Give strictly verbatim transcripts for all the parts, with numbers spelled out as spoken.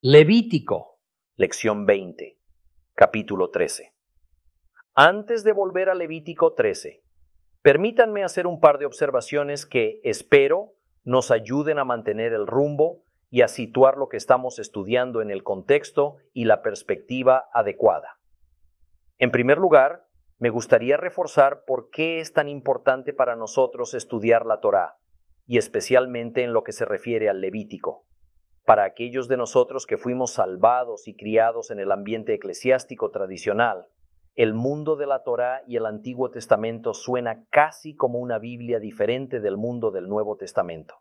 Levítico, lección veinte, capítulo trece. Antes de volver a Levítico trece, permítanme hacer un par de observaciones que, espero, nos ayuden a mantener el rumbo y a situar lo que estamos estudiando en el contexto y la perspectiva adecuada. En primer lugar, me gustaría reforzar por qué es tan importante para nosotros estudiar la Torá, y especialmente en lo que se refiere al Levítico. Para aquellos de nosotros que fuimos salvados y criados en el ambiente eclesiástico tradicional, el mundo de la Torá y el Antiguo Testamento suena casi como una Biblia diferente del mundo del Nuevo Testamento.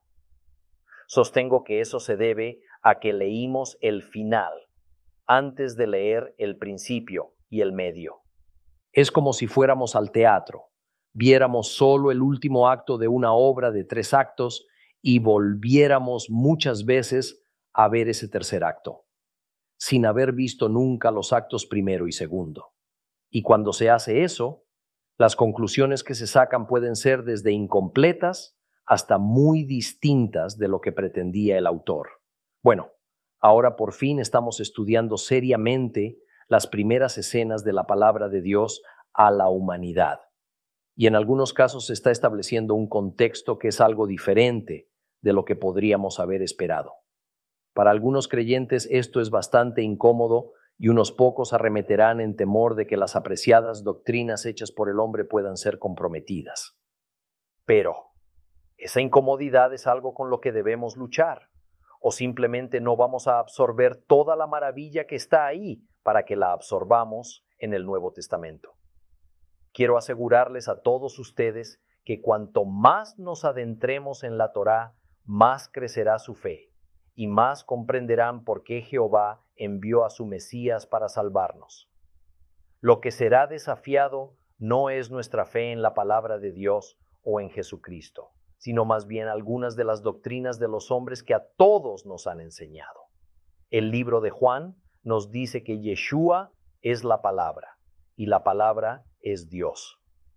Sostengo que eso se debe a que leímos el final antes de leer el principio y el medio. Es como si fuéramos al teatro, viéramos solo el último acto de una obra de tres actos y volviéramos muchas veces a ver ese tercer acto, sin haber visto nunca los actos primero y segundo. Y cuando se hace eso, las conclusiones que se sacan pueden ser desde incompletas hasta muy distintas de lo que pretendía el autor. Bueno, ahora por fin estamos estudiando seriamente las primeras escenas de la palabra de Dios a la humanidad. Y en algunos casos se está estableciendo un contexto que es algo diferente de lo que podríamos haber esperado. Para algunos creyentes esto es bastante incómodo y unos pocos arremeterán en temor de que las apreciadas doctrinas hechas por el hombre puedan ser comprometidas. Pero, ¿esa incomodidad es algo con lo que debemos luchar? ¿O simplemente no vamos a absorber toda la maravilla que está ahí para que la absorbamos en el Nuevo Testamento? Quiero asegurarles a todos ustedes que cuanto más nos adentremos en la Torá, más crecerá su fe. Y más comprenderán por qué Jehová envió a su Mesías para salvarnos. Lo que será desafiado no es nuestra fe en la palabra de Dios o en Jesucristo, sino más bien algunas de las doctrinas de los hombres que a todos nos han enseñado. El libro de Juan nos dice que Yeshua es la palabra y la palabra es Dios.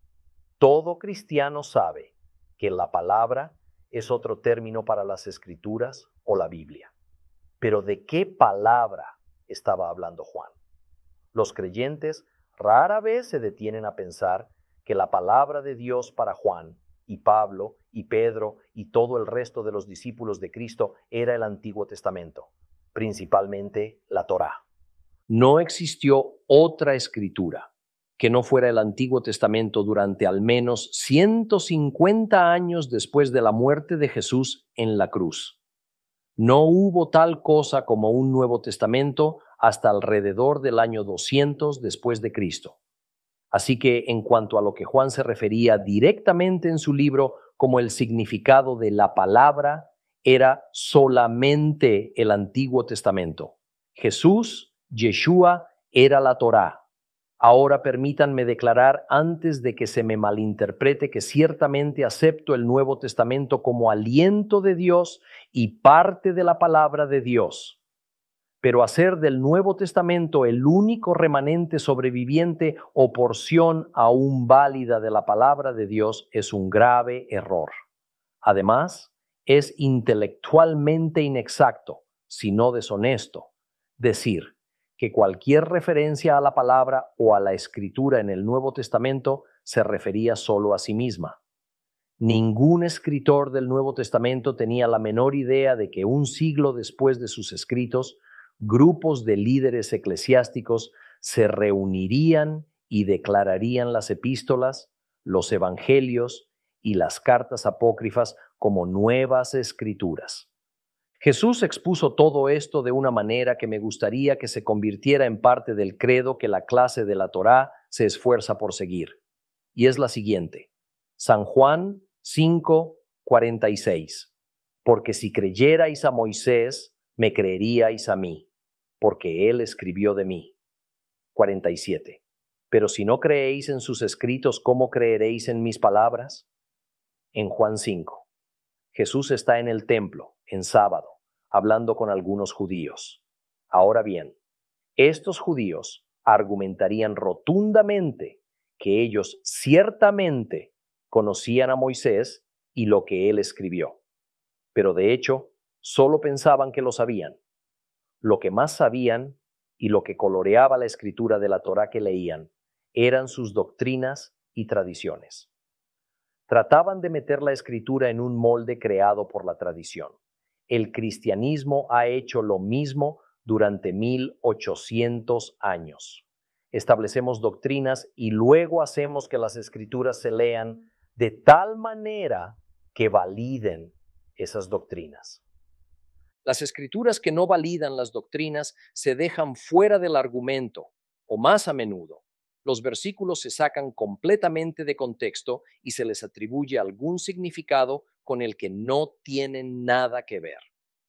Todo cristiano sabe que la palabra es otro término para las Escrituras o la Biblia. Pero ¿de qué palabra estaba hablando Juan? Los creyentes rara vez se detienen a pensar que la palabra de Dios para Juan y Pablo y Pedro y todo el resto de los discípulos de Cristo era el Antiguo Testamento, principalmente la Torá. No existió otra escritura que no fuera el Antiguo Testamento durante al menos ciento cincuenta años después de la muerte de Jesús en la cruz. No hubo tal cosa como un Nuevo Testamento hasta alrededor del año doscientos después de Cristo. Así que en cuanto a lo que Juan se refería directamente en su libro como el significado de la palabra, era solamente el Antiguo Testamento. Jesús, Yeshua, era la Torá. Ahora permítanme declarar antes de que se me malinterprete que ciertamente acepto el Nuevo Testamento como aliento de Dios y parte de la palabra de Dios. Pero hacer del Nuevo Testamento el único remanente sobreviviente o porción aún válida de la palabra de Dios es un grave error. Además, es intelectualmente inexacto, si no deshonesto, decir que cualquier referencia a la palabra o a la escritura en el Nuevo Testamento se refería solo a sí misma. Ningún escritor del Nuevo Testamento tenía la menor idea de que un siglo después de sus escritos, grupos de líderes eclesiásticos se reunirían y declararían las epístolas, los evangelios y las cartas apócrifas como nuevas escrituras. Jesús expuso todo esto de una manera que me gustaría que se convirtiera en parte del credo que la clase de la Torá se esfuerza por seguir. Y es la siguiente. San Juan cinco, cuarenta y seis. Porque si creyerais a Moisés, me creeríais a mí, porque él escribió de mí. cuarenta y siete. Pero si no creéis en sus escritos, ¿cómo creeréis en mis palabras? En Juan cinco. Jesús está en el templo, en sábado, hablando con algunos judíos. Ahora bien, estos judíos argumentarían rotundamente que ellos ciertamente conocían a Moisés y lo que él escribió, pero de hecho solo pensaban que lo sabían. Lo que más sabían y lo que coloreaba la escritura de la Torá que leían eran sus doctrinas y tradiciones. Trataban de meter la escritura en un molde creado por la tradición. El cristianismo ha hecho lo mismo durante mil ochocientos años. Establecemos doctrinas y luego hacemos que las escrituras se lean de tal manera que validen esas doctrinas. Las escrituras que no validan las doctrinas se dejan fuera del argumento, o más a menudo, los versículos se sacan completamente de contexto y se les atribuye algún significado con el que no tienen nada que ver.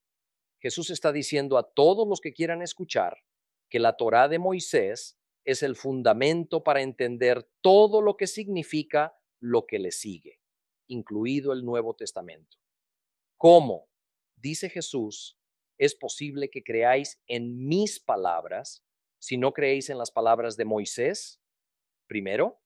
Jesús está diciendo a todos los que quieran escuchar que la Torá de Moisés es el fundamento para entender todo lo que significa lo que le sigue, incluido el Nuevo Testamento. ¿Cómo? Dice Jesús, es posible que creáis en mis palabras si no creéis en las palabras de Moisés. Primero,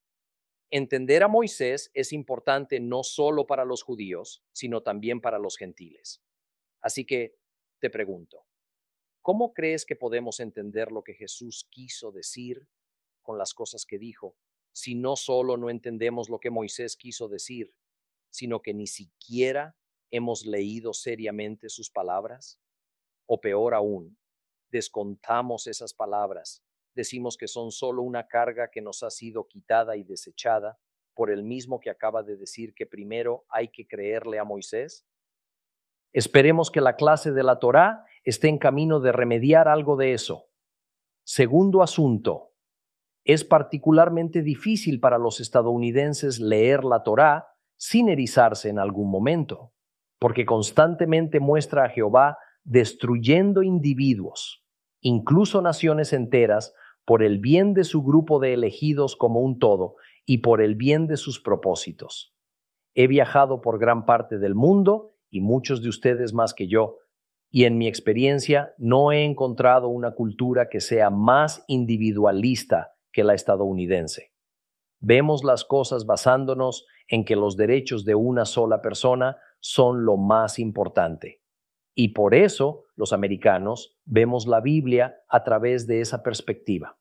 entender a Moisés es importante no solo para los judíos, sino también para los gentiles. Así que te pregunto, ¿cómo crees que podemos entender lo que Jesús quiso decir con las cosas que dijo, si no solo no entendemos lo que Moisés quiso decir, sino que ni siquiera hemos leído seriamente sus palabras? O peor aún, descontamos esas palabras, decimos que son solo una carga que nos ha sido quitada y desechada por el mismo que acaba de decir que primero hay que creerle a Moisés. Esperemos que la clase de la Torá esté en camino de remediar algo de eso. Segundo asunto, es particularmente difícil para los estadounidenses leer la Torá sin erizarse en algún momento, porque constantemente muestra a Jehová destruyendo individuos, incluso naciones enteras, por el bien de su grupo de elegidos como un todo y por el bien de sus propósitos. He viajado por gran parte del mundo y muchos de ustedes más que yo, y en mi experiencia no he encontrado una cultura que sea más individualista que la estadounidense. Vemos las cosas basándonos en que los derechos de una sola persona son lo más importante. Y por eso los americanos vemos la Biblia a través de esa perspectiva.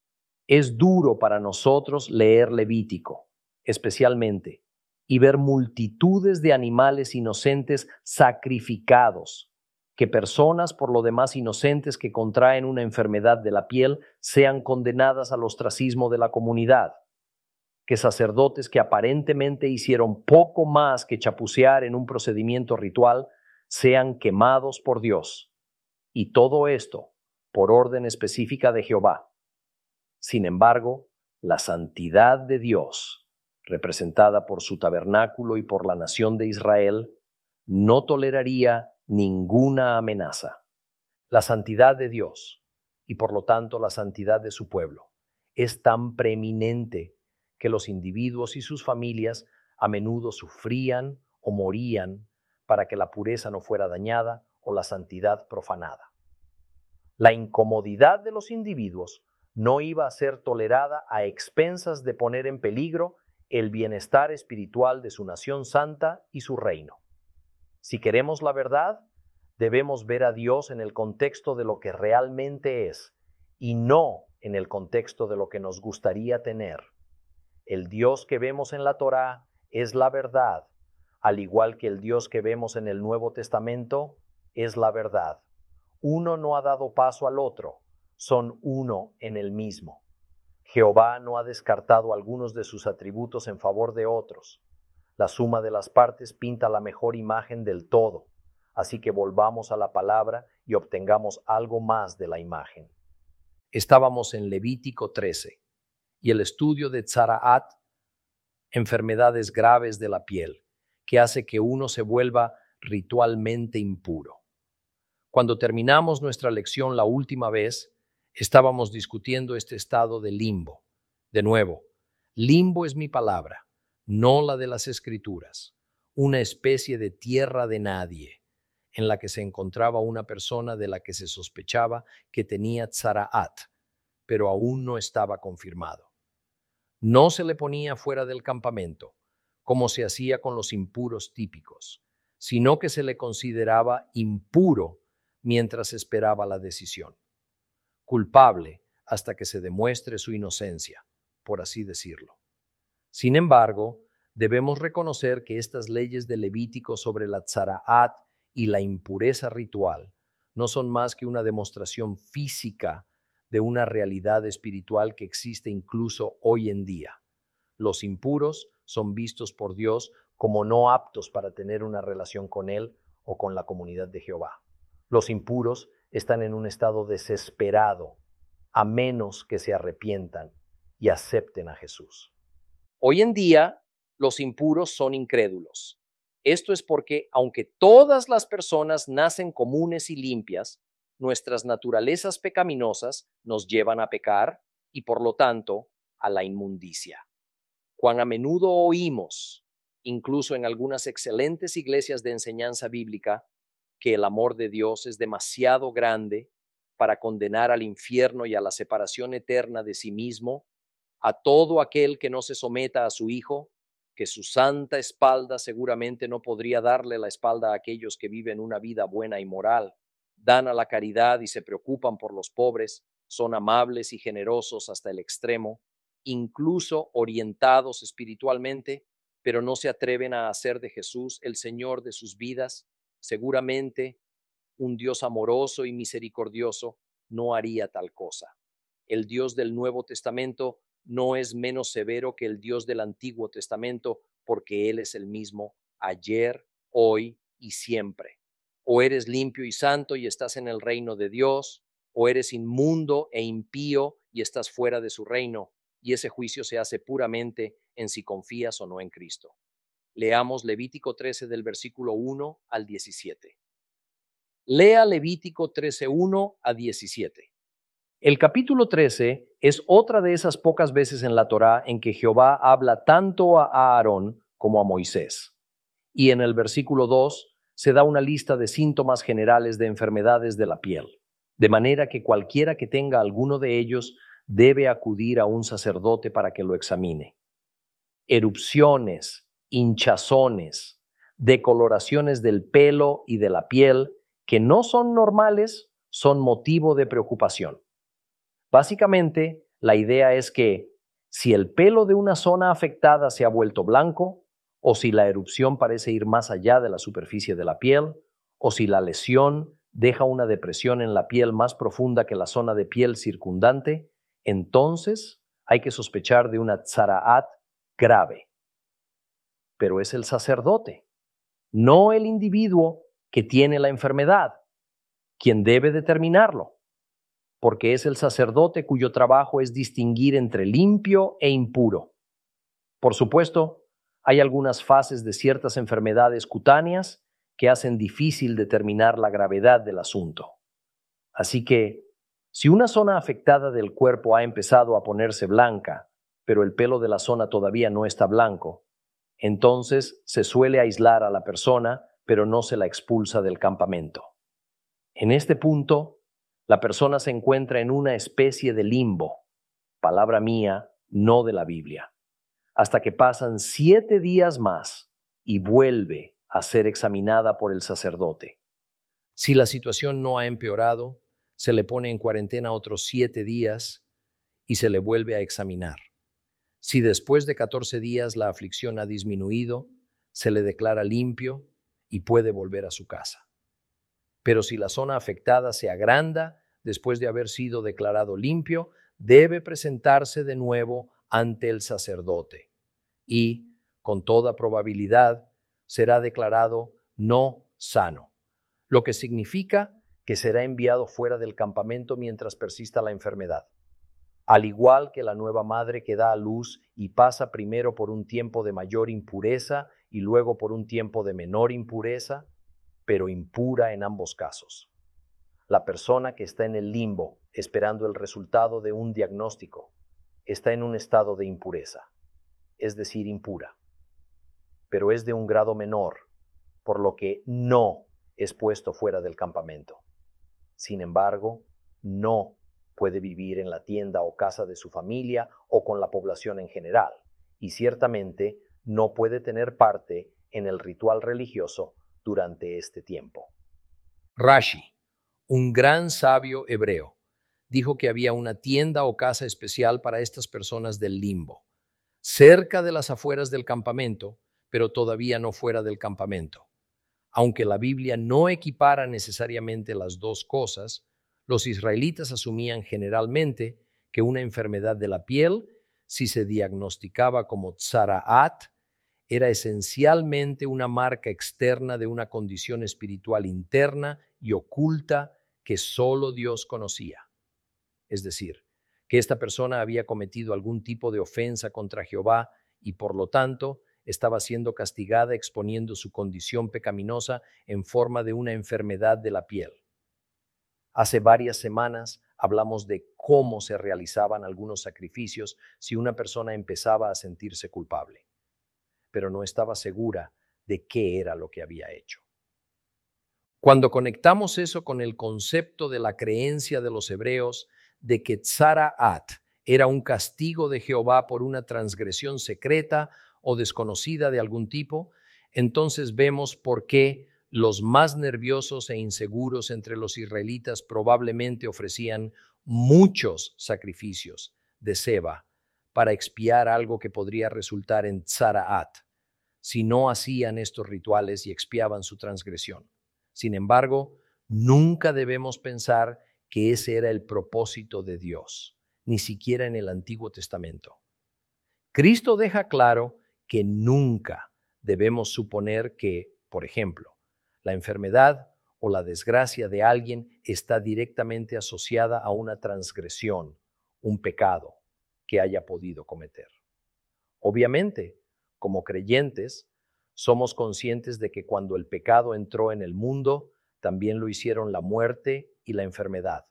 Es duro para nosotros leer Levítico, especialmente, y ver multitudes de animales inocentes sacrificados, que personas por lo demás inocentes que contraen una enfermedad de la piel sean condenadas al ostracismo de la comunidad, que sacerdotes que aparentemente hicieron poco más que chapucear en un procedimiento ritual sean quemados por Dios, y todo esto por orden específica de Jehová. Sin embargo, la santidad de Dios, representada por su tabernáculo y por la nación de Israel, no toleraría ninguna amenaza. La santidad de Dios, y por lo tanto la santidad de su pueblo, es tan preeminente que los individuos y sus familias a menudo sufrían o morían para que la pureza no fuera dañada o la santidad profanada. La incomodidad de los individuos no iba a ser tolerada a expensas de poner en peligro el bienestar espiritual de su nación santa y su reino. Si queremos la verdad, debemos ver a Dios en el contexto de lo que realmente es y no en el contexto de lo que nos gustaría tener. El Dios que vemos en la Torá es la verdad, al igual que el Dios que vemos en el Nuevo Testamento es la verdad. Uno no ha dado paso al otro, son uno en el mismo. Jehová no ha descartado algunos de sus atributos en favor de otros. La suma de las partes pinta la mejor imagen del todo, así que volvamos a la palabra y obtengamos algo más de la imagen. Estábamos en Levítico trece y el estudio de Tzaraat, enfermedades graves de la piel, que hace que uno se vuelva ritualmente impuro. Cuando terminamos nuestra lección la última vez, estábamos discutiendo este estado de limbo. De nuevo, limbo es mi palabra, no la de las Escrituras, una especie de tierra de nadie, en la que se encontraba una persona de la que se sospechaba que tenía Tzaraat, pero aún no estaba confirmado. No se le ponía fuera del campamento, como se hacía con los impuros típicos, sino que se le consideraba impuro mientras esperaba la decisión. Culpable hasta que se demuestre su inocencia, por así decirlo. Sin embargo, debemos reconocer que estas leyes de Levítico sobre la tzaraat y la impureza ritual no son más que una demostración física de una realidad espiritual que existe incluso hoy en día. Los impuros son vistos por Dios como no aptos para tener una relación con Él o con la comunidad de Jehová. Los impuros están en un estado desesperado, a menos que se arrepientan y acepten a Jesús. Hoy en día, los impuros son incrédulos. Esto es porque, aunque todas las personas nacen comunes y limpias, nuestras naturalezas pecaminosas nos llevan a pecar y, por lo tanto, a la inmundicia. Cuán a menudo oímos, incluso en algunas excelentes iglesias de enseñanza bíblica, que el amor de Dios es demasiado grande para condenar al infierno y a la separación eterna de sí mismo a todo aquel que no se someta a su Hijo, que su santa espalda seguramente no podría darle la espalda a aquellos que viven una vida buena y moral, dan a la caridad y se preocupan por los pobres, son amables y generosos hasta el extremo, incluso orientados espiritualmente, pero no se atreven a hacer de Jesús el Señor de sus vidas. Seguramente un Dios amoroso y misericordioso no haría tal cosa. El Dios del Nuevo Testamento no es menos severo que el Dios del Antiguo Testamento, porque Él es el mismo ayer, hoy y siempre. O eres limpio y santo y estás en el reino de Dios, o eres inmundo e impío y estás fuera de su reino, y ese juicio se hace puramente en si confías o no en Cristo. Leamos Levítico trece del versículo uno al diecisiete. Lea Levítico trece, uno a diecisiete. El capítulo trece es otra de esas pocas veces en la Torá en que Jehová habla tanto a Aarón como a Moisés. Y en el versículo dos se da una lista de síntomas generales de enfermedades de la piel, de manera que cualquiera que tenga alguno de ellos debe acudir a un sacerdote para que lo examine. Erupciones, hinchazones, decoloraciones del pelo y de la piel que no son normales son motivo de preocupación. Básicamente, la idea es que si el pelo de una zona afectada se ha vuelto blanco, o si la erupción parece ir más allá de la superficie de la piel, o si la lesión deja una depresión en la piel más profunda que la zona de piel circundante, entonces hay que sospechar de una tzaraat grave. Pero es el sacerdote, no el individuo que tiene la enfermedad, quien debe determinarlo, porque es el sacerdote cuyo trabajo es distinguir entre limpio e impuro. Por supuesto, hay algunas fases de ciertas enfermedades cutáneas que hacen difícil determinar la gravedad del asunto. Así que, si una zona afectada del cuerpo ha empezado a ponerse blanca, pero el pelo de la zona todavía no está blanco, entonces se suele aislar a la persona, pero no se la expulsa del campamento. En este punto, la persona se encuentra en una especie de limbo, palabra mía, no de la Biblia, hasta que pasan siete días más y vuelve a ser examinada por el sacerdote. Si la situación no ha empeorado, se le pone en cuarentena otros siete días y se le vuelve a examinar. Si después de catorce días la aflicción ha disminuido, se le declara limpio y puede volver a su casa. Pero si la zona afectada se agranda después de haber sido declarado limpio, debe presentarse de nuevo ante el sacerdote y, con toda probabilidad, será declarado no sano, lo que significa que será enviado fuera del campamento mientras persista la enfermedad. Al igual que la nueva madre que da a luz y pasa primero por un tiempo de mayor impureza y luego por un tiempo de menor impureza, pero impura en ambos casos. La persona que está en el limbo, esperando el resultado de un diagnóstico, está en un estado de impureza, es decir, impura, pero es de un grado menor, por lo que no es puesto fuera del campamento. Sin embargo, no puede vivir en la tienda o casa de su familia o con la población en general, y ciertamente no puede tener parte en el ritual religioso durante este tiempo. Rashi, Un gran sabio hebreo dijo que había una tienda o casa especial para estas personas del limbo, cerca de las afueras del campamento, pero todavía no fuera del campamento. Aunque la Biblia no equipara necesariamente las dos cosas, los israelitas asumían generalmente que una enfermedad de la piel, si se diagnosticaba como tzaraat, era esencialmente una marca externa de una condición espiritual interna y oculta que solo Dios conocía. Es decir, que esta persona había cometido algún tipo de ofensa contra Jehová y por lo tanto estaba siendo castigada exponiendo su condición pecaminosa en forma de una enfermedad de la piel. Hace varias semanas hablamos de cómo se realizaban algunos sacrificios si una persona empezaba a sentirse culpable, pero no estaba segura de qué era lo que había hecho. Cuando conectamos eso con el concepto de la creencia de los hebreos de que tzaraat era un castigo de Jehová por una transgresión secreta o desconocida de algún tipo, entonces vemos por qué los más nerviosos e inseguros entre los israelitas probablemente ofrecían muchos sacrificios de ceba para expiar algo que podría resultar en tzaraat, si no hacían estos rituales y expiaban su transgresión. Sin embargo, nunca debemos pensar que ese era el propósito de Dios, ni siquiera en el Antiguo Testamento. Cristo deja claro que nunca debemos suponer que, por ejemplo, la enfermedad o la desgracia de alguien está directamente asociada a una transgresión, un pecado que haya podido cometer. Obviamente, como creyentes, somos conscientes de que cuando el pecado entró en el mundo, también lo hicieron la muerte y la enfermedad.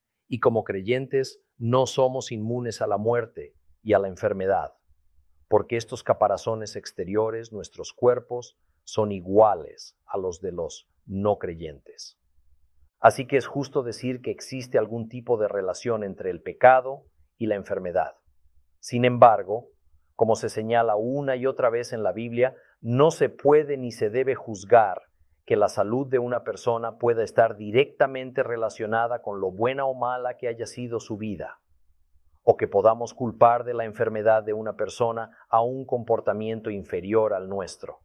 Y como creyentes, no somos inmunes a la muerte y a la enfermedad, porque estos caparazones exteriores, nuestros cuerpos, son iguales a los de los no creyentes. Así que es justo decir que existe algún tipo de relación entre el pecado y la enfermedad. Sin embargo, como se señala una y otra vez en la Biblia, no se puede ni se debe juzgar que la salud de una persona pueda estar directamente relacionada con lo buena o mala que haya sido su vida, o que podamos culpar de la enfermedad de una persona a un comportamiento inferior al nuestro.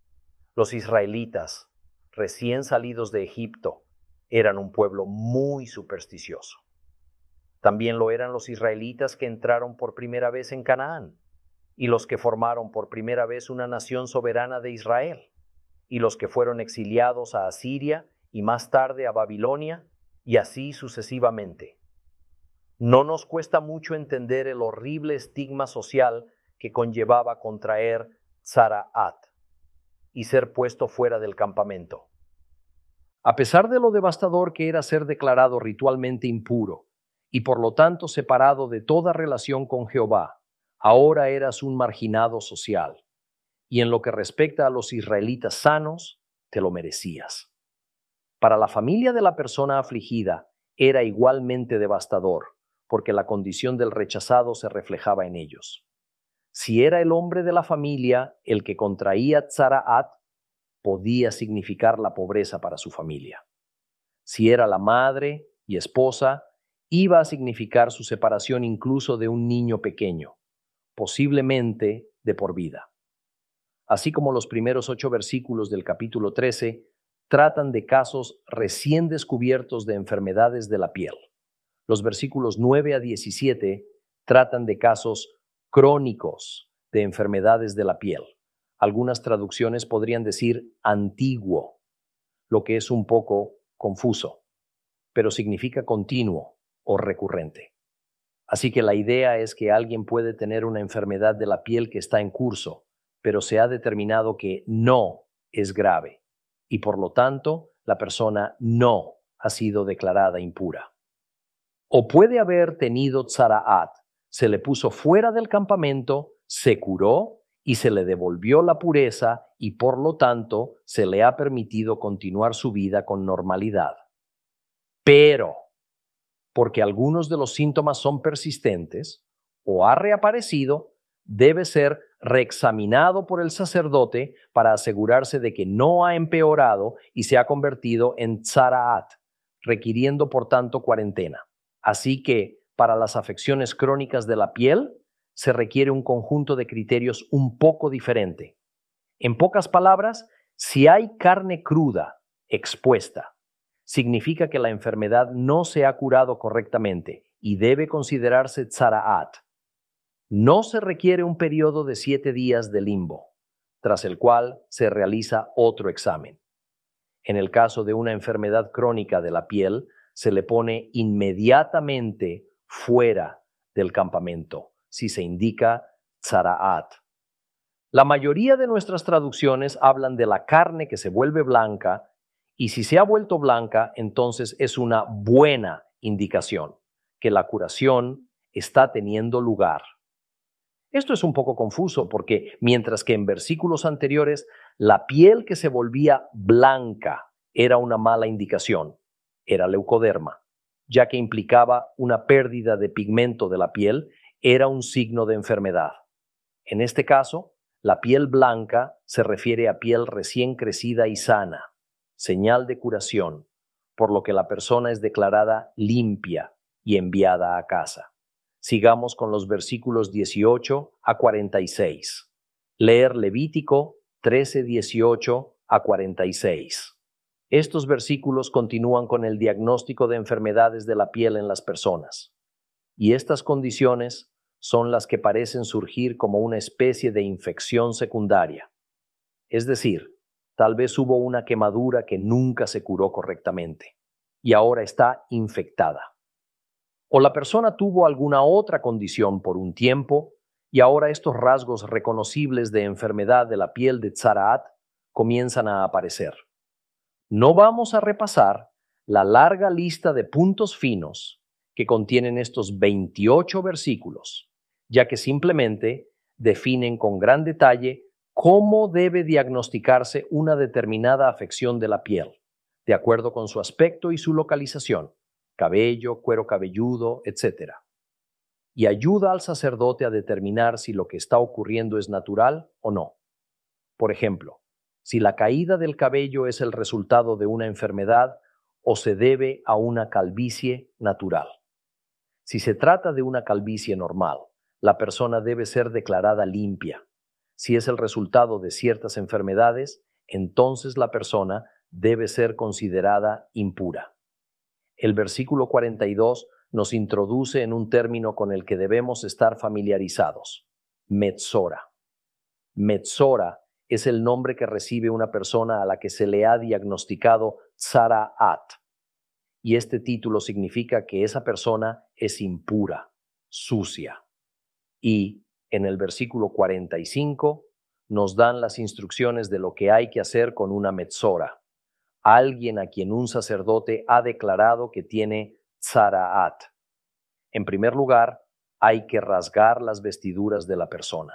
Los israelitas, recién salidos de Egipto, eran un pueblo muy supersticioso. También lo eran los israelitas que entraron por primera vez en Canaán, y los que formaron por primera vez una nación soberana de Israel, y los que fueron exiliados a Asiria y más tarde a Babilonia, y así sucesivamente. No nos cuesta mucho entender el horrible estigma social que conllevaba contraer tzaraat y ser puesto fuera del campamento. A pesar de lo devastador que era ser declarado ritualmente impuro y por lo tanto separado de toda relación con Jehová, ahora eras un marginado social, y en lo que respecta a los israelitas sanos, te lo merecías. Para la familia de la persona afligida era igualmente devastador, porque la condición del rechazado se reflejaba en ellos. Si era el hombre de la familia el que contraía tzaraat, podía significar la pobreza para su familia. Si era la madre y esposa, iba a significar su separación incluso de un niño pequeño, posiblemente de por vida. Así como los primeros ocho versículos del capítulo trece tratan de casos recién descubiertos de enfermedades de la piel. Los versículos nueve a diecisiete tratan de casos crónicos de enfermedades de la piel. Algunas traducciones podrían decir antiguo, lo que es un poco confuso, pero significa continuo o recurrente. Así que la idea es que alguien puede tener una enfermedad de la piel que está en curso, pero se ha determinado que no es grave y por lo tanto la persona no ha sido declarada impura. O puede haber tenido tzaraat, se le puso fuera del campamento, se curó y se le devolvió la pureza y por lo tanto se le ha permitido continuar su vida con normalidad. Pero, porque algunos de los síntomas son persistentes o ha reaparecido, debe ser reexaminado por el sacerdote para asegurarse de que no ha empeorado y se ha convertido en tzaraat, requiriendo por tanto cuarentena. Así que, para las afecciones crónicas de la piel, se requiere un conjunto de criterios un poco diferente. En pocas palabras, si hay carne cruda, expuesta, significa que la enfermedad no se ha curado correctamente y debe considerarse tzaraat. No se requiere un periodo de siete días de limbo, tras el cual se realiza otro examen. En el caso de una enfermedad crónica de la piel, se le pone inmediatamente fuera del campamento, si se indica tzaraat. La mayoría de nuestras traducciones hablan de la carne que se vuelve blanca, y si se ha vuelto blanca, entonces es una buena indicación que la curación está teniendo lugar. Esto es un poco confuso porque mientras que en versículos anteriores la piel que se volvía blanca era una mala indicación, era leucoderma, ya que implicaba una pérdida de pigmento de la piel, era un signo de enfermedad. En este caso, la piel blanca se refiere a piel recién crecida y sana, señal de curación, por lo que la persona es declarada limpia y enviada a casa. Sigamos con los versículos dieciocho a cuarenta y seis. Leer Levítico trece, dieciocho a cuarenta y seis. Estos versículos continúan con el diagnóstico de enfermedades de la piel en las personas. Y estas condiciones son las que parecen surgir como una especie de infección secundaria. Es decir, tal vez hubo una quemadura que nunca se curó correctamente y ahora está infectada. O la persona tuvo alguna otra condición por un tiempo y ahora estos rasgos reconocibles de enfermedad de la piel de tzaraat comienzan a aparecer. No vamos a repasar la larga lista de puntos finos que contienen estos veintiocho versículos, ya que simplemente definen con gran detalle cómo debe diagnosticarse una determinada afección de la piel, de acuerdo con su aspecto y su localización, cabello, cuero cabelludo, etcétera. Y ayuda al sacerdote a determinar si lo que está ocurriendo es natural o no. Por ejemplo, si la caída del cabello es el resultado de una enfermedad o se debe a una calvicie natural. Si se trata de una calvicie normal, la persona debe ser declarada limpia. Si es el resultado de ciertas enfermedades, entonces la persona debe ser considerada impura. El versículo cuarenta y dos nos introduce en un término con el que debemos estar familiarizados: metzora. Metzora es el nombre que recibe una persona a la que se le ha diagnosticado tzaraat, y este título significa que esa persona es impura, sucia. Y en el versículo cuarenta y cinco nos dan las instrucciones de lo que hay que hacer con una metzora, alguien a quien un sacerdote ha declarado que tiene tzaraat. En primer lugar, hay que rasgar las vestiduras de la persona.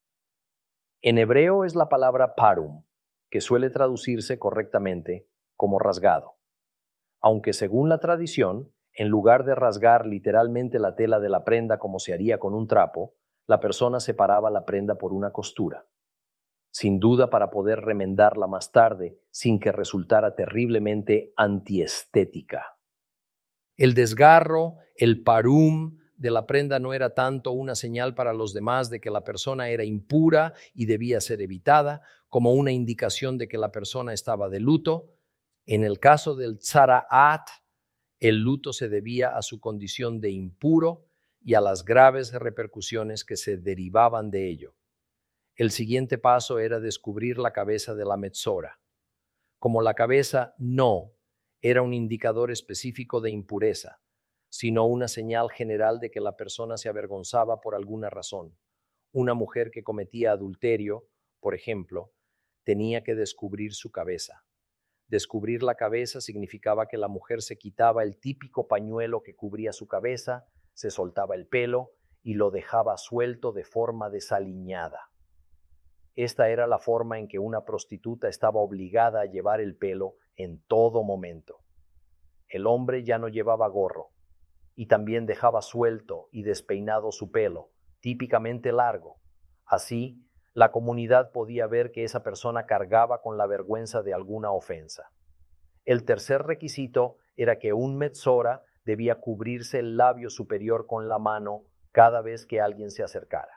En hebreo es la palabra parum, que suele traducirse correctamente como rasgado. Aunque según la tradición, en lugar de rasgar literalmente la tela de la prenda como se haría con un trapo, la persona separaba la prenda por una costura. Sin duda para poder remendarla más tarde sin que resultara terriblemente antiestética. El desgarro, el parum de la prenda no era tanto una señal para los demás de que la persona era impura y debía ser evitada, como una indicación de que la persona estaba de luto. En el caso del tzaraat, el luto se debía a su condición de impuro y a las graves repercusiones que se derivaban de ello. El siguiente paso era descubrir la cabeza de la metzora. Como la cabeza no era un indicador específico de impureza, sino una señal general de que la persona se avergonzaba por alguna razón. Una mujer que cometía adulterio, por ejemplo, tenía que descubrir su cabeza. Descubrir la cabeza significaba que la mujer se quitaba el típico pañuelo que cubría su cabeza, se soltaba el pelo y lo dejaba suelto de forma desaliñada. Esta era la forma en que una prostituta estaba obligada a llevar el pelo en todo momento. El hombre ya no llevaba gorro y también dejaba suelto y despeinado su pelo, típicamente largo. Así, la comunidad podía ver que esa persona cargaba con la vergüenza de alguna ofensa. El tercer requisito era que un metzora debía cubrirse el labio superior con la mano cada vez que alguien se acercara.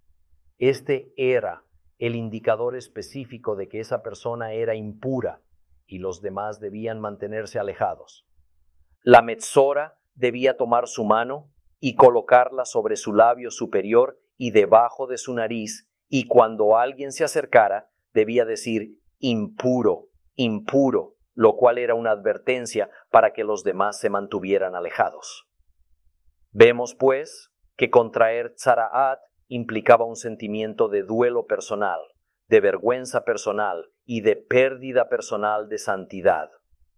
Este era el indicador específico de que esa persona era impura y los demás debían mantenerse alejados. La metzora debía tomar su mano y colocarla sobre su labio superior y debajo de su nariz, y cuando alguien se acercara debía decir impuro, impuro, lo cual era una advertencia para que los demás se mantuvieran alejados. Vemos, pues, que contraer tzaraat implicaba un sentimiento de duelo personal, de vergüenza personal y de pérdida personal de santidad.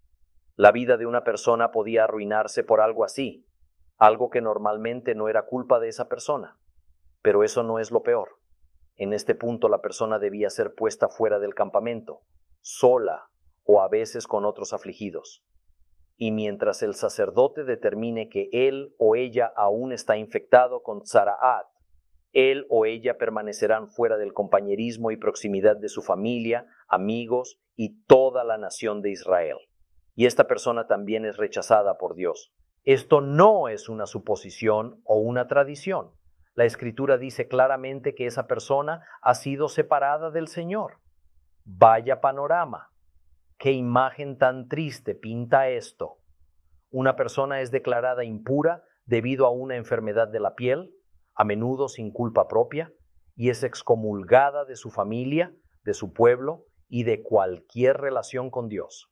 La vida de una persona podía arruinarse por algo así, algo que normalmente no era culpa de esa persona. Pero eso no es lo peor. En este punto la persona debía ser puesta fuera del campamento, sola o a veces con otros afligidos. Y mientras el sacerdote determine que él o ella aún está infectado con tzaraat, él o ella permanecerán fuera del compañerismo y proximidad de su familia, amigos y toda la nación de Israel. Y esta persona también es rechazada por Dios. Esto no es una suposición o una tradición. La Escritura dice claramente que esa persona ha sido separada del Señor. Vaya panorama. ¿Qué imagen tan triste pinta esto? Una persona es declarada impura debido a una enfermedad de la piel, a menudo sin culpa propia, y es excomulgada de su familia, de su pueblo y de cualquier relación con Dios.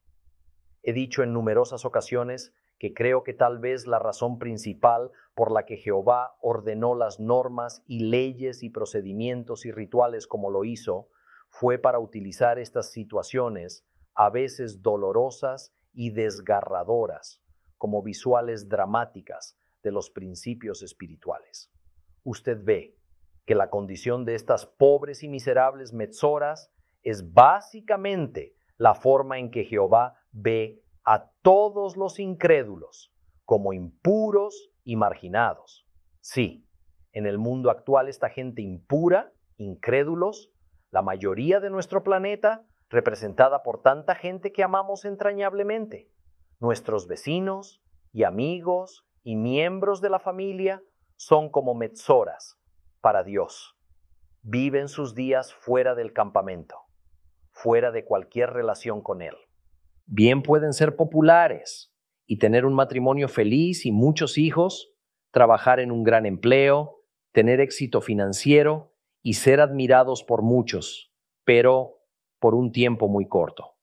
He dicho en numerosas ocasiones que creo que tal vez la razón principal por la que Jehová ordenó las normas y leyes y procedimientos y rituales como lo hizo fue para utilizar estas situaciones, a veces dolorosas y desgarradoras, como visuales dramáticas de los principios espirituales. Usted ve que la condición de estas pobres y miserables metzoras es básicamente la forma en que Jehová ve a todos los incrédulos como impuros y marginados. Sí, en el mundo actual esta gente impura, incrédulos, la mayoría de nuestro planeta, representada por tanta gente que amamos entrañablemente, nuestros vecinos y amigos y miembros de la familia, son como metzoras para Dios. Viven sus días fuera del campamento, fuera de cualquier relación con Él. Bien pueden ser populares y tener un matrimonio feliz y muchos hijos, trabajar en un gran empleo, tener éxito financiero y ser admirados por muchos, pero por un tiempo muy corto.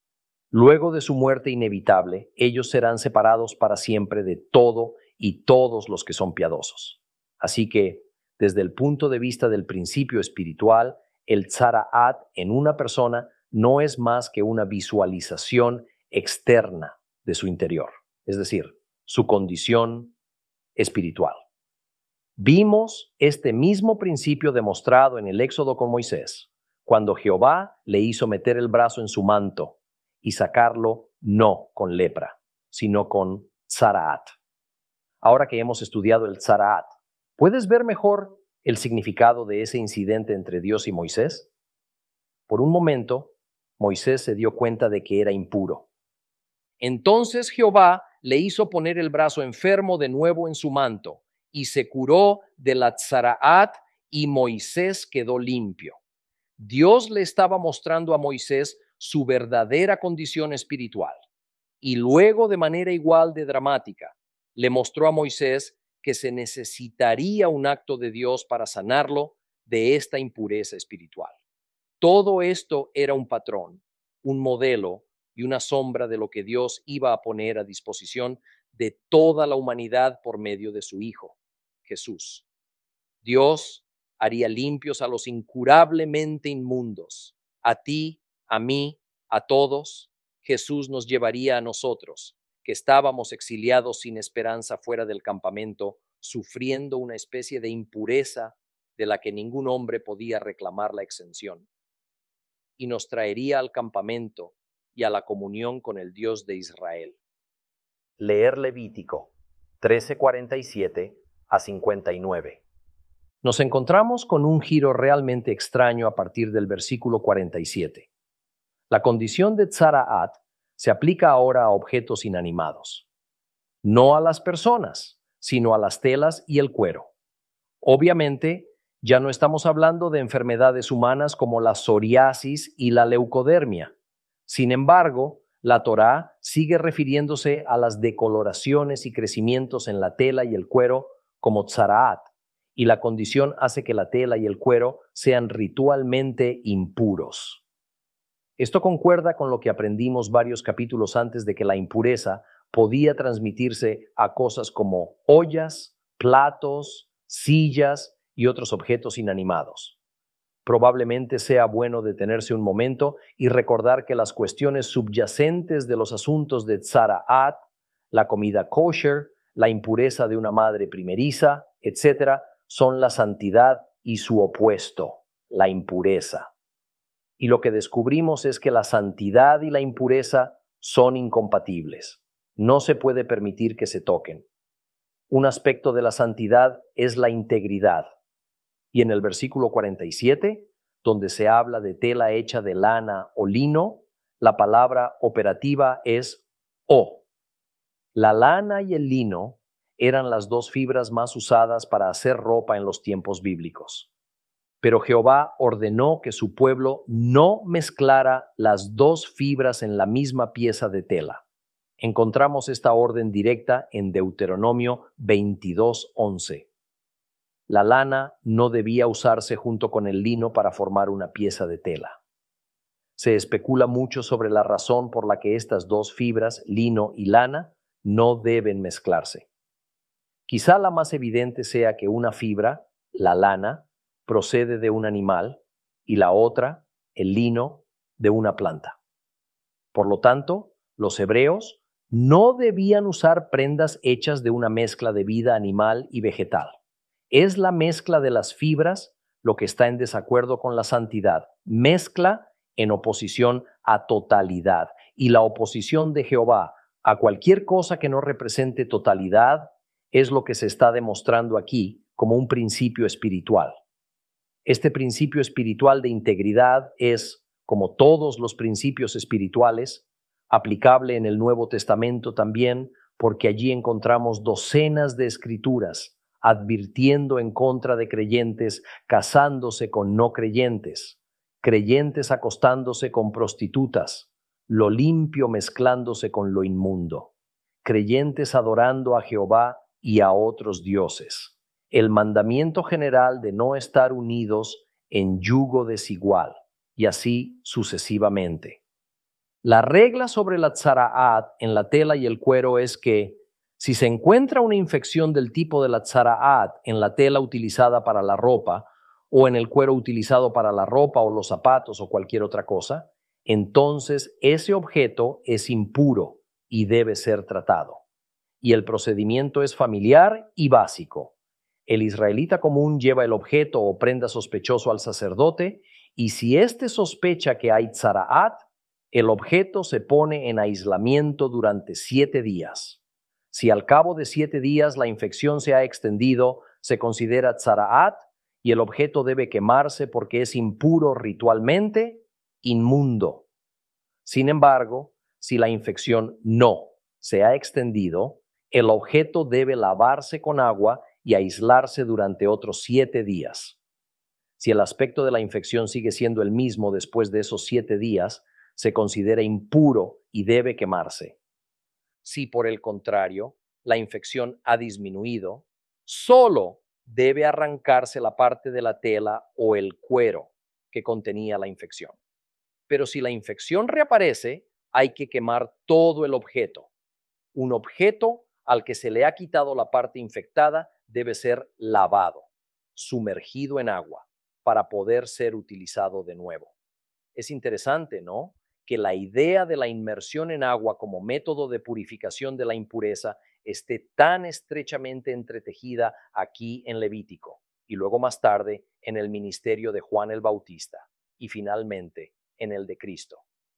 Luego de su muerte inevitable, ellos serán separados para siempre de todo y todos los que son piadosos. Así que, desde el punto de vista del principio espiritual, el tzaraat en una persona no es más que una visualización externa de su interior, es decir, su condición espiritual. Vimos este mismo principio demostrado en el Éxodo con Moisés, cuando Jehová le hizo meter el brazo en su manto y sacarlo no con lepra, sino con tzaraat. Ahora que hemos estudiado el tzaraat, ¿puedes ver mejor el significado de ese incidente entre Dios y Moisés? Por un momento, Moisés se dio cuenta de que era impuro. Entonces Jehová le hizo poner el brazo enfermo de nuevo en su manto y se curó de la tzaraat y Moisés quedó limpio. Dios le estaba mostrando a Moisés su verdadera condición espiritual y luego, de manera igual de dramática, le mostró a Moisés que se necesitaría un acto de Dios para sanarlo de esta impureza espiritual. Todo esto era un patrón, un modelo y una sombra de lo que Dios iba a poner a disposición de toda la humanidad por medio de su Hijo, Jesús. Dios haría limpios a los incurablemente inmundos, a ti, a mí, a todos. Jesús nos llevaría a nosotros, que estábamos exiliados sin esperanza fuera del campamento, sufriendo una especie de impureza de la que ningún hombre podía reclamar la exención, y nos traería al campamento y a la comunión con el Dios de Israel. Leer Levítico trece cuarenta y siete a cincuenta y nueve. Nos encontramos con un giro realmente extraño a partir del versículo cuarenta y siete. La condición de tzaraat se aplica ahora a objetos inanimados. No a las personas, sino a las telas y el cuero. Obviamente, ya no estamos hablando de enfermedades humanas como la psoriasis y la leucodermia. Sin embargo, la Torá sigue refiriéndose a las decoloraciones y crecimientos en la tela y el cuero como tzaraat, y la condición hace que la tela y el cuero sean ritualmente impuros. Esto concuerda con lo que aprendimos varios capítulos antes de que la impureza podía transmitirse a cosas como ollas, platos, sillas y otros objetos inanimados. Probablemente sea bueno detenerse un momento y recordar que las cuestiones subyacentes de los asuntos de tzaraat, la comida kosher, la impureza de una madre primeriza, etcétera, son la santidad y su opuesto, la impureza. Y lo que descubrimos es que la santidad y la impureza son incompatibles. No se puede permitir que se toquen. Un aspecto de la santidad es la integridad. Y en el versículo cuarenta y siete, donde se habla de tela hecha de lana o lino, la palabra operativa es o. La lana y el lino eran las dos fibras más usadas para hacer ropa en los tiempos bíblicos. Pero Jehová ordenó que su pueblo no mezclara las dos fibras en la misma pieza de tela. Encontramos esta orden directa en Deuteronomio veintidós once. La lana no debía usarse junto con el lino para formar una pieza de tela. Se especula mucho sobre la razón por la que estas dos fibras, lino y lana, no deben mezclarse. Quizá la más evidente sea que una fibra, la lana, procede de un animal y la otra, el lino, de una planta. Por lo tanto, los hebreos no debían usar prendas hechas de una mezcla de vida animal y vegetal. Es la mezcla de las fibras lo que está en desacuerdo con la santidad. Mezcla en oposición a totalidad. Y la oposición de Jehová a cualquier cosa que no represente totalidad es lo que se está demostrando aquí como un principio espiritual. Este principio espiritual de integridad es, como todos los principios espirituales, aplicable en el Nuevo Testamento también, porque allí encontramos docenas de escrituras advirtiendo en contra de creyentes casándose con no creyentes, creyentes acostándose con prostitutas, lo limpio mezclándose con lo inmundo, creyentes adorando a Jehová y a otros dioses. El mandamiento general de no estar unidos en yugo desigual, y así sucesivamente. La regla sobre la tzaraat en la tela y el cuero es que si se encuentra una infección del tipo de la tzaraat en la tela utilizada para la ropa o en el cuero utilizado para la ropa o los zapatos o cualquier otra cosa, entonces ese objeto es impuro y debe ser tratado. Y el procedimiento es familiar y básico. El israelita común lleva el objeto o prenda sospechoso al sacerdote y si éste sospecha que hay tzaraat, el objeto se pone en aislamiento durante siete días. Si al cabo de siete días la infección se ha extendido, se considera tzaraat y el objeto debe quemarse porque es impuro ritualmente, inmundo. Sin embargo, si la infección no se ha extendido, el objeto debe lavarse con agua y aislarse durante otros siete días. Si el aspecto de la infección sigue siendo el mismo después de esos siete días, se considera impuro y debe quemarse. Si por el contrario, la infección ha disminuido, solo debe arrancarse la parte de la tela o el cuero que contenía la infección. Pero si la infección reaparece, hay que quemar todo el objeto. Un objeto al que se le ha quitado la parte infectada debe ser lavado, sumergido en agua, para poder ser utilizado de nuevo. Es interesante, ¿no?, que la idea de la inmersión en agua como método de purificación de la impureza esté tan estrechamente entretejida aquí en Levítico y luego más tarde en el ministerio de Juan el Bautista y finalmente en el de Cristo.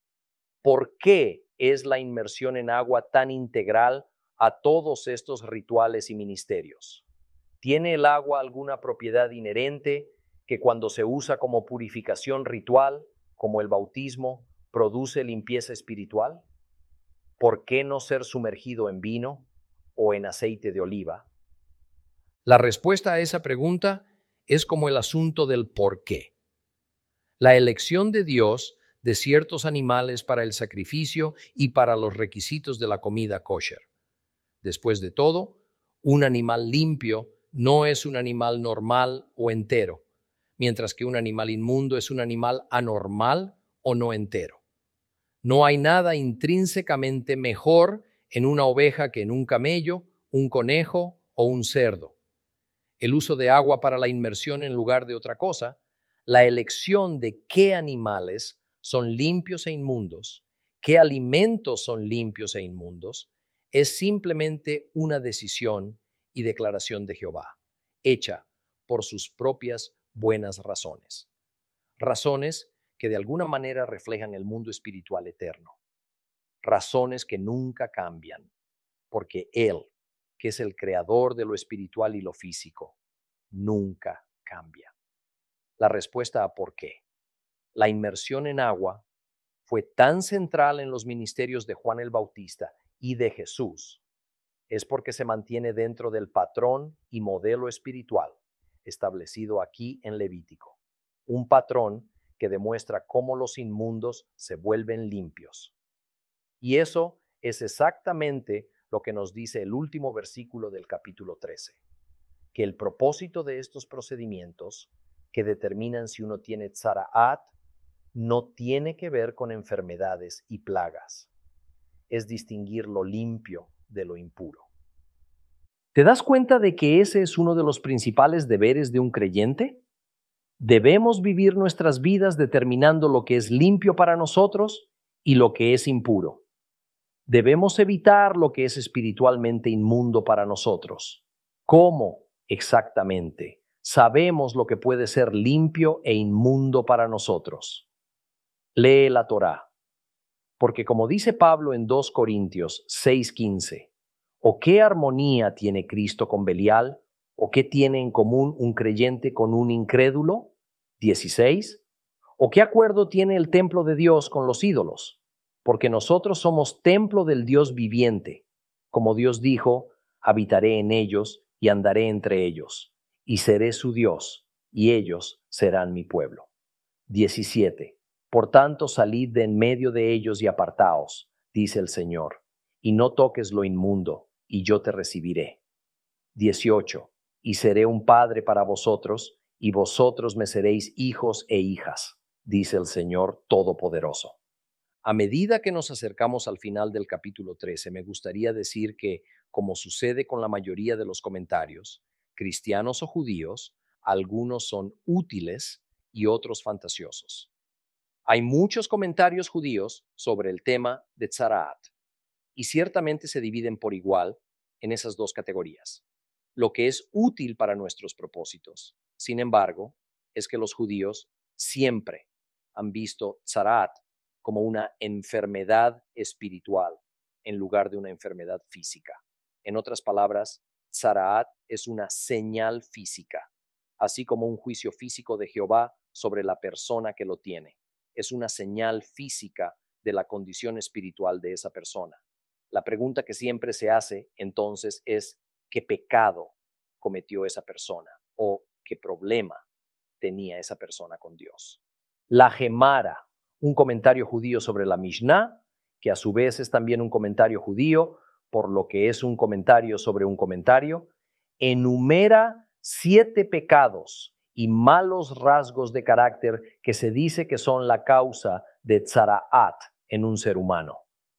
¿Por qué es la inmersión en agua tan integral a todos estos rituales y ministerios? ¿Tiene el agua alguna propiedad inherente que cuando se usa como purificación ritual, como el bautismo, produce limpieza espiritual? ¿por qué no ser sumergido en vino o en aceite de oliva? La respuesta a esa pregunta es como el asunto del por qué. La elección de Dios de ciertos animales para el sacrificio y para los requisitos de la comida kosher. Después de todo, un animal limpio no es un animal normal o entero, mientras que un animal inmundo es un animal anormal o no entero. No hay nada intrínsecamente mejor en una oveja que en un camello, un conejo o un cerdo. El uso de agua para la inmersión en lugar de otra cosa, la elección de qué animales son limpios e inmundos, qué alimentos son limpios e inmundos, es simplemente una decisión y declaración de Jehová, hecha por sus propias buenas razones. Razones que de alguna manera reflejan el mundo espiritual eterno. Razones que nunca cambian, porque Él, que es el creador de lo espiritual y lo físico, nunca cambia. La respuesta a por qué. La inmersión en agua fue tan central en los ministerios de Juan el Bautista y de Jesús, es porque se mantiene dentro del patrón y modelo espiritual establecido aquí en Levítico. Un patrón que demuestra cómo los inmundos se vuelven limpios. Y eso es exactamente lo que nos dice el último versículo del capítulo trece, que el propósito de estos procedimientos que determinan si uno tiene tzaraat no tiene que ver con enfermedades y plagas, es distinguir lo limpio de lo impuro. ¿Te das cuenta de que ese es uno de los principales deberes de un creyente? Debemos vivir nuestras vidas determinando lo que es limpio para nosotros y lo que es impuro. Debemos evitar lo que es espiritualmente inmundo para nosotros. ¿Cómo exactamente sabemos lo que puede ser limpio e inmundo para nosotros? Lee la Torá, porque como dice Pablo en dos Corintios seis quince, ¿o qué armonía tiene Cristo con Belial? ¿O qué tiene en común un creyente con un incrédulo? dieciséis. ¿O qué acuerdo tiene el templo de Dios con los ídolos? Porque nosotros somos templo del Dios viviente. Como Dios dijo, habitaré en ellos y andaré entre ellos, y seré su Dios, y ellos serán mi pueblo. diecisiete. Por tanto, salid de en medio de ellos y apartaos, dice el Señor, y no toques lo inmundo, y yo te recibiré. dieciocho. Y seré un padre para vosotros, y vosotros me seréis hijos e hijas, dice el Señor Todopoderoso. A medida que nos acercamos al final del capítulo trece, me gustaría decir que, como sucede con la mayoría de los comentarios, cristianos o judíos, algunos son útiles y otros fantasiosos. Hay muchos comentarios judíos sobre el tema de tzaraat, y ciertamente se dividen por igual en esas dos categorías. Lo que es útil para nuestros propósitos, sin embargo, es que los judíos siempre han visto tzaraat como una enfermedad espiritual en lugar de una enfermedad física. En otras palabras, tzaraat es una señal física, así como un juicio físico de Jehová sobre la persona que lo tiene. Es una señal física de la condición espiritual de esa persona. La pregunta que siempre se hace entonces es, ¿qué pecado cometió esa persona? ¿O qué problema tenía esa persona con Dios? La Gemara, un comentario judío sobre la Mishnah, que a su vez es también un comentario judío, por lo que es un comentario sobre un comentario, enumera siete pecados y malos rasgos de carácter que se dice que son la causa de tzaraat en un ser humano.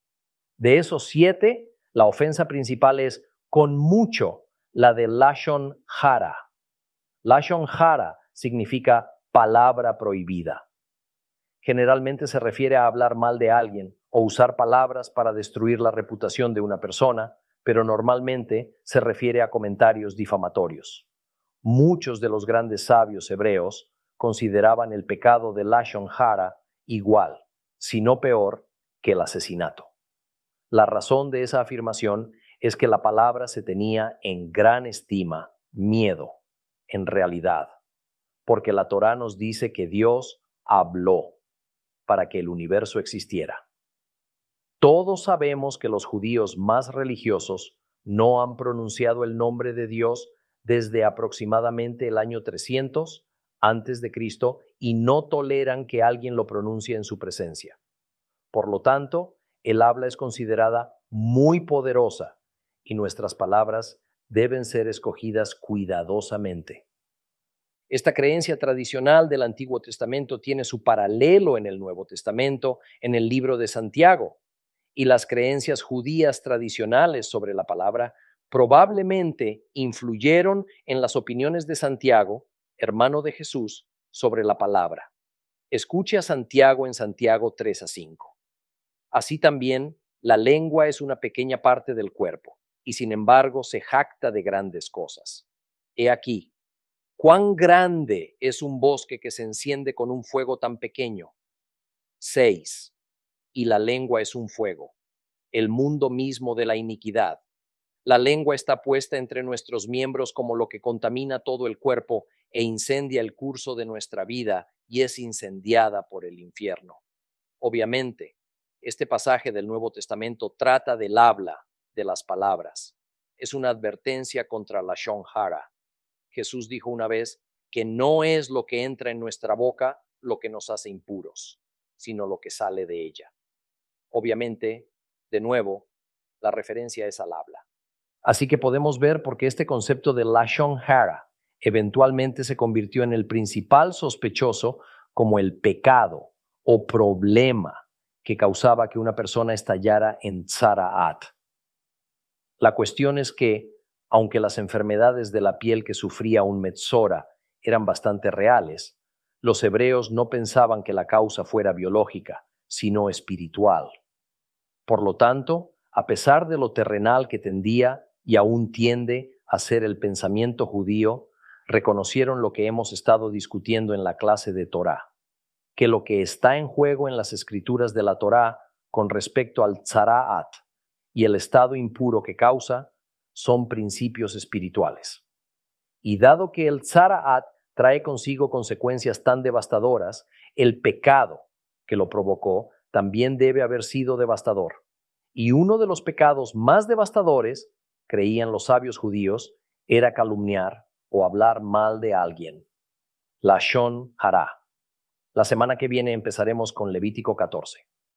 De esos siete, la ofensa principal es con mucho la de lashon hara. Lashon hara significa palabra prohibida. Generalmente se refiere a hablar mal de alguien o usar palabras para destruir la reputación de una persona, pero normalmente se refiere a comentarios difamatorios. Muchos de los grandes sabios hebreos consideraban el pecado de lashon hara igual, si no peor, que el asesinato. La razón de esa afirmación es que la palabra se tenía en gran estima, miedo, en realidad, porque la Torá nos dice que Dios habló para que el universo existiera. Todos sabemos que los judíos más religiosos no han pronunciado el nombre de Dios desde aproximadamente el año trescientos antes de Cristo y no toleran que alguien lo pronuncie en su presencia. Por lo tanto, el habla es considerada muy poderosa y nuestras palabras deben ser escogidas cuidadosamente. Esta creencia tradicional del Antiguo Testamento tiene su paralelo en el Nuevo Testamento, en el libro de Santiago, y las creencias judías tradicionales sobre la palabra probablemente influyeron en las opiniones de Santiago, hermano de Jesús, sobre la palabra. Escuche a Santiago en Santiago tres a cinco. Así también, la lengua es una pequeña parte del cuerpo, y sin embargo se jacta de grandes cosas. He aquí, ¿cuán grande es un bosque que se enciende con un fuego tan pequeño? seis. Y la lengua es un fuego, el mundo mismo de la iniquidad. La lengua está puesta entre nuestros miembros como lo que contamina todo el cuerpo e incendia el curso de nuestra vida y es incendiada por el infierno. Obviamente, este pasaje del Nuevo Testamento trata del habla, de las palabras. Es una advertencia contra la lashon hara. Jesús dijo una vez que no es lo que entra en nuestra boca lo que nos hace impuros, sino lo que sale de ella. Obviamente, de nuevo, la referencia es al habla. Así que podemos ver por qué este concepto de lashon hara eventualmente se convirtió en el principal sospechoso como el pecado o problema que causaba que una persona estallara en tzaraat. La cuestión es que, aunque las enfermedades de la piel que sufría un metzora eran bastante reales, los hebreos no pensaban que la causa fuera biológica, sino espiritual. Por lo tanto, a pesar de lo terrenal que tendía y aún tiende a ser el pensamiento judío, reconocieron lo que hemos estado discutiendo en la clase de Torá, que lo que está en juego en las escrituras de la Torá con respecto al tzaraat y el estado impuro que causa son principios espirituales. Y dado que el tzaraat trae consigo consecuencias tan devastadoras, el pecado que lo provocó también debe haber sido devastador. Y uno de los pecados más devastadores, creían los sabios judíos, era calumniar o hablar mal de alguien. Lashon hara. La semana que viene empezaremos con Levítico catorce.